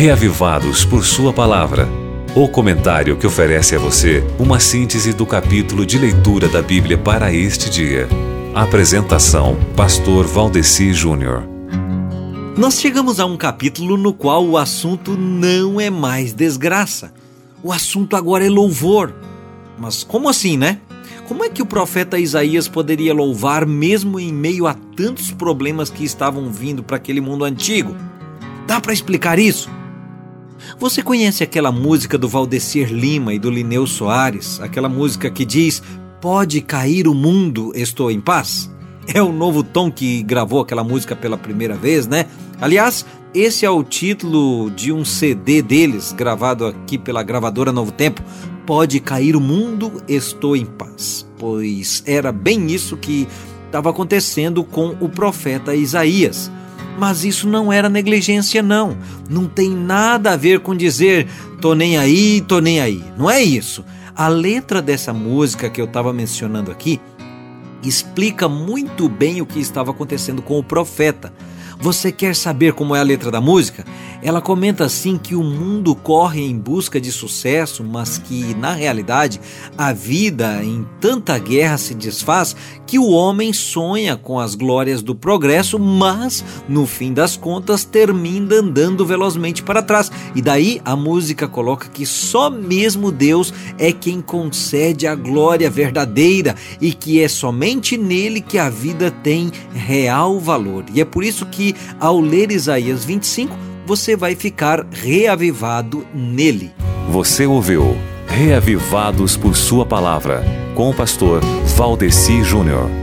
Reavivados por Sua Palavra. O comentário que oferece a você uma síntese do capítulo de leitura da Bíblia para este dia. Apresentação: Pastor Valdeci Júnior. Nós chegamos a um capítulo no qual o assunto não é mais desgraça. O assunto agora é louvor. Mas como assim, né? Como é que o profeta Isaías poderia louvar mesmo em meio a tantos problemas que estavam vindo para aquele mundo antigo? Dá para explicar isso? Você conhece aquela música do Valdecir Lima e do Lineu Soares? Aquela música que diz: "Pode cair o mundo, estou em paz"? É o Novo Tom que gravou aquela música pela primeira vez, né? Aliás, esse é o título de um CD deles, gravado aqui pela gravadora Novo Tempo. Pode cair o mundo, estou em paz. Pois era bem isso que estava acontecendo com o profeta Isaías. Mas isso não era negligência, não. Não tem nada a ver com dizer tô nem aí. Não é isso. A letra dessa música que eu estava mencionando aqui explica muito bem o que estava acontecendo com o profeta. Você quer saber como é a letra da música? Ela comenta assim que o mundo corre em busca de sucesso, mas que, na realidade, a vida em tanta guerra se desfaz que o homem sonha com as glórias do progresso, mas, no fim das contas, termina andando velozmente para trás. E daí a música coloca que só mesmo Deus é quem concede a glória verdadeira e que é somente nele que a vida tem real valor. E é por isso que, ao ler Isaías 25, você vai ficar reavivado nele. Você ouviu Reavivados por Sua Palavra, com o pastor Valdeci Júnior.